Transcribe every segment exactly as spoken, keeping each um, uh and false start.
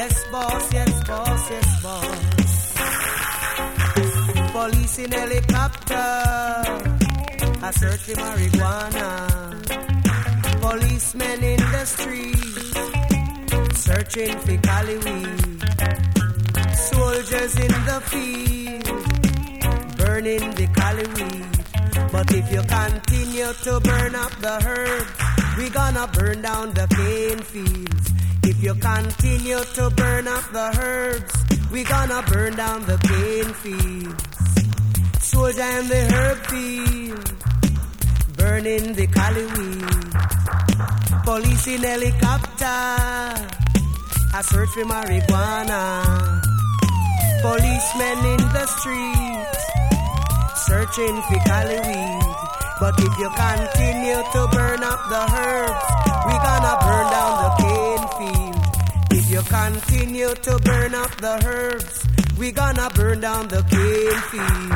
Yes, boss, yes, boss, yes, boss. Police in helicopter, a search for marijuana. Policemen in the streets, searching for Cali weed. Soldiers in the field, burning the Cali weed. But if you continue to burn up the herbs, we gonna burn down the cane fields. If you continue to burn up the herbs, we gonna burn down the cane fields. Soldier in the herb field, burning the Cali weed. Police in helicopter, a search for marijuana. Policemen in the streets, searching for Cali weed. But if you continue to burn up the herbs, we gonna burn down the cane field. If you continue to burn up the herbs, we gonna burn down the cane field.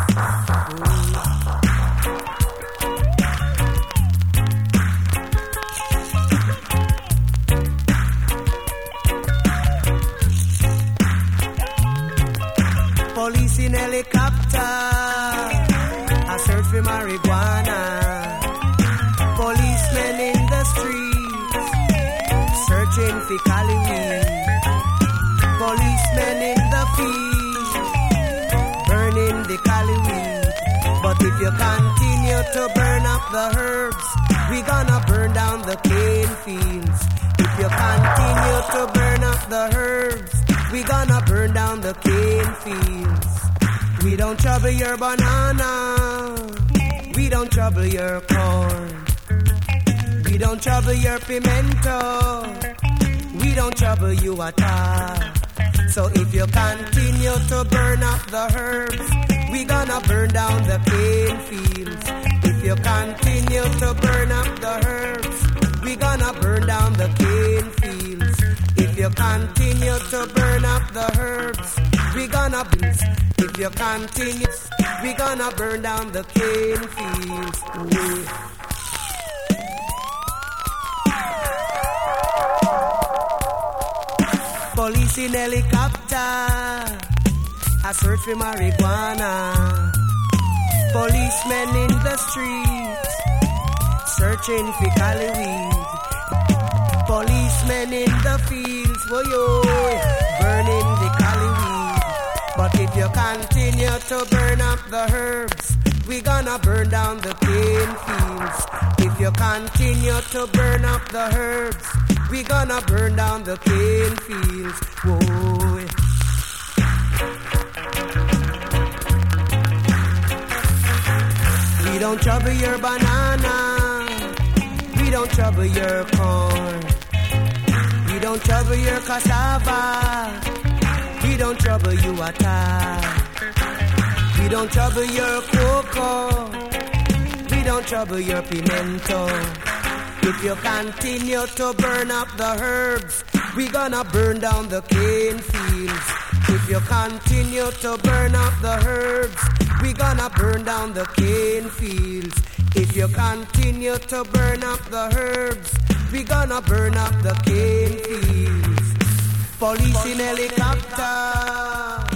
Police in helicopter, a search for marijuana. Policemen in the streets, searching for Cali weed. Policemen in the field, burning the Cali weed. But if you continue to burn up the herbs, we gonna burn down the cane fields. If you continue to burn up the herbs, we gonna burn down the cane fields. We don't trouble your banana, we don't trouble your corn. We don't trouble your pimento, we don't trouble you at all. So if you continue to burn up the herbs, we gonna burn down the cane fields. If you continue to burn up the herbs, we gonna burn down the cane fields. If you continue to burn up the herbs, we gonna burn. If you continue, we gonna burn down the cane fields. Ooh. Police in helicopter, a search for marijuana. Policemen in the streets, searching for Cali weed. Policemen in the fields, woyo, burning the Cali weed. But if you continue to burn up the herbs, we gonna burn down the cane fields. If you continue to burn up the herbs, we gonna burn down the cane fields. Whoa. We don't trouble your banana, we don't trouble your corn. We don't trouble your cassava, we don't trouble you at all. We don't trouble your cocoa, we don't trouble your pimento. If you continue to burn up the herbs, we gonna burn down the cane fields. If you continue to burn up the herbs, we gonna burn down the cane fields. If you continue to burn up the herbs, we gonna burn up the cane fields. Police in helicopter.